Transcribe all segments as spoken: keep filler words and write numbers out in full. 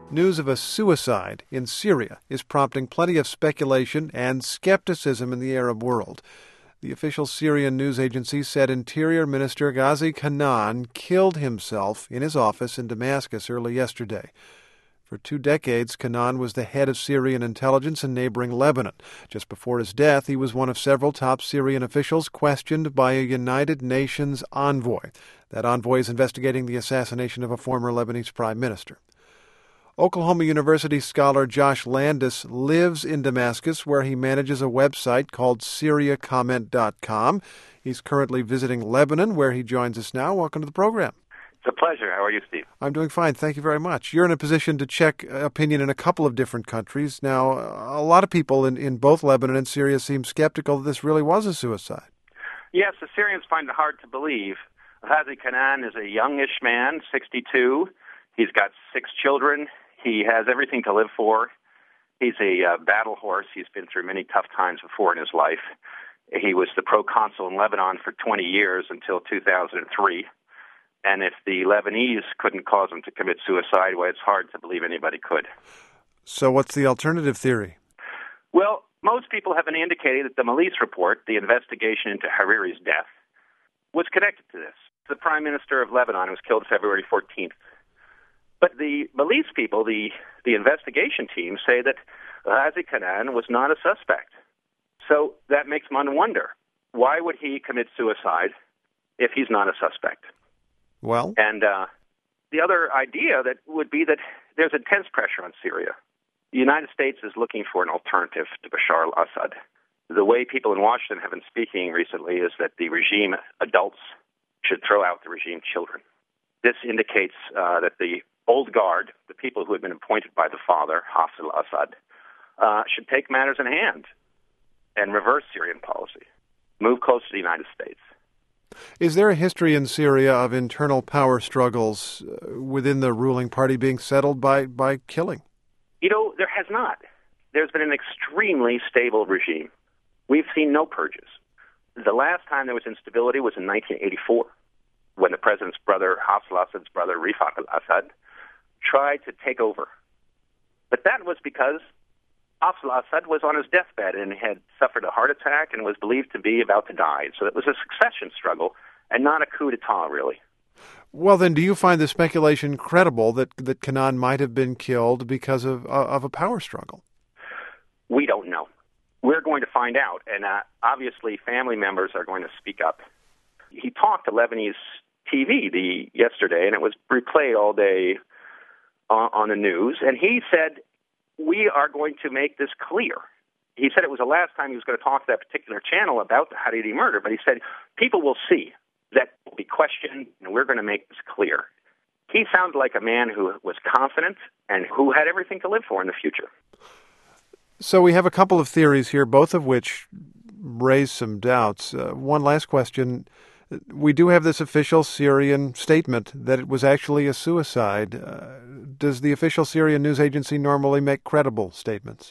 News of a suicide in Syria is prompting plenty of speculation and skepticism in the Arab world. The official Syrian news agency said Interior Minister Ghazi Canaan killed himself in his office in Damascus early yesterday. For two decades, Canaan was the head of Syrian intelligence in neighboring Lebanon. Just before his death, he was one of several top Syrian officials questioned by a United Nations envoy. That envoy is investigating the assassination of a former Lebanese prime minister. Oklahoma University scholar Josh Landis lives in Damascus, where he manages a website called Syria Comment dot com. He's currently visiting Lebanon, where he joins us now. Welcome to the program. It's a pleasure. How are you, Steve? I'm doing fine. Thank you very much. You're in a position to check opinion in a couple of different countries. Now, a lot of people in, in both Lebanon and Syria seem skeptical that this really was a suicide. Yes, the Syrians find it hard to believe. Ghazi Canaan is a youngish man, sixty-two. He's got six children. He has everything to live for. He's a uh, battle horse. He's been through many tough times before in his life. He was the proconsul in Lebanon for twenty years until two thousand three. And if the Lebanese couldn't cause him to commit suicide, well, it's hard to believe anybody could. So what's the alternative theory? Well, most people have been indicating that the Melis report, the investigation into Hariri's death, was connected to this. The prime minister of Lebanon was killed February fourteenth. But the Melis people, the, the investigation team, say that Ghazi Canaan was not a suspect. So that makes one wonder, why would he commit suicide if he's not a suspect? Well? And uh, the other idea that would be that there's intense pressure on Syria. The United States is looking for an alternative to Bashar al-Assad. The way people in Washington have been speaking recently is that the regime adults should throw out the regime children. This indicates uh, that the old guard, the people who had been appointed by the father, Hafez al-Assad, uh, should take matters in hand and reverse Syrian policy, move closer to the United States. Is there a history in Syria of internal power struggles uh, within the ruling party being settled by, by killing? You know, there has not. There's been an extremely stable regime. We've seen no purges. The last time there was instability was in nineteen eighty-four, when the president's brother, Hafez al-Assad's brother, Rifaq al-Assad, tried to take over. But that was because Hafez al-Assad was on his deathbed and had suffered a heart attack and was believed to be about to die. So it was a succession struggle and not a coup d'etat, really. Well, then, do you find the speculation credible that, that Canaan might have been killed because of, uh, of a power struggle? We don't know. We're going to find out, and uh, obviously family members are going to speak up. He talked to Lebanese T V the yesterday, and it was replayed all day on, on the news, and he said, we are going to make this clear. He said it was the last time he was going to talk to that particular channel about the Hariri murder, but he said, people will see that will be questioned, and we're going to make this clear. He sounded like a man who was confident and who had everything to live for in the future. So we have a couple of theories here, both of which raise some doubts. Uh, one last question. We do have this official Syrian statement that it was actually a suicide. Uh, does the official Syrian news agency normally make credible statements?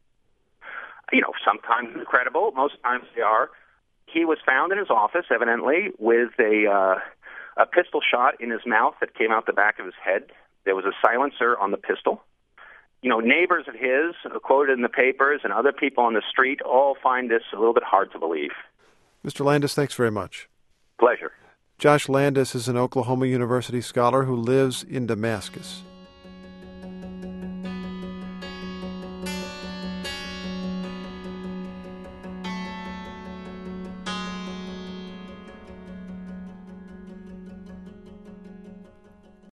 You know, sometimes they're credible. Most times they are. He was found in his office, evidently, with a uh, a pistol shot in his mouth that came out the back of his head. There was a silencer on the pistol. You know, neighbors of his, quoted in the papers, and other people on the street all find this a little bit hard to believe. Mister Landis, thanks very much. Pleasure. Josh Landis is an Oklahoma University scholar who lives in Damascus.